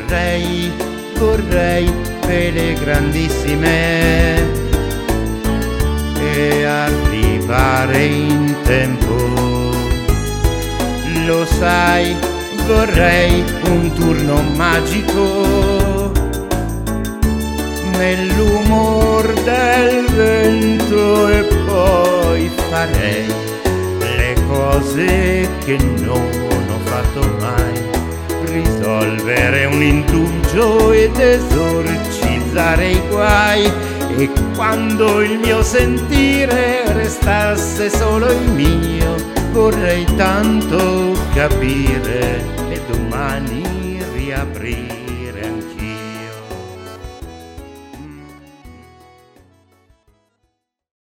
vorrei pele grandissime e arrivare in tempo. Lo sai, vorrei un turno magico nell'umor del vento e poi farei le cose che non ho fatto mai, risolvere un indugio ed esorcizzare i guai. E quando il mio sentire restasse solo il mio, vorrei tanto capire e domani riaprire